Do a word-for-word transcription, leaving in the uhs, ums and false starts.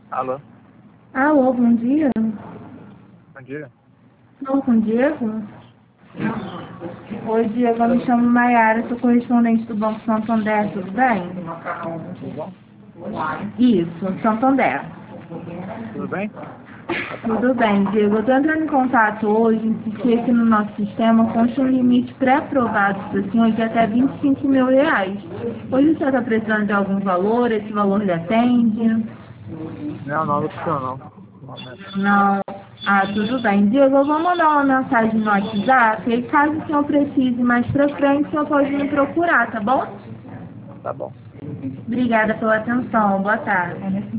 Alô, Alô, bom dia. bom dia. Estou com o Diego? Oi, Diego, eu me chamo Maiara, sou correspondente do Banco Santander, tudo bem? Tudo bom? Isso, Santander. Tudo bem? Tudo bem, Diego. Eu estou entrando em contato hoje porque aqui no nosso sistema consta um limite pré-aprovado para o senhor de até vinte e cinco mil reais. Hoje o senhor está precisando de algum valor? Esse valor lhe atende? Não, não, não precisa não. Momento. Não. Ah, tudo bem. Diego, eu vou mandar uma mensagem no WhatsApp e caso o senhor precise mais pra frente, o senhor pode me procurar, tá bom? Tá bom. Obrigada pela atenção. Boa tarde.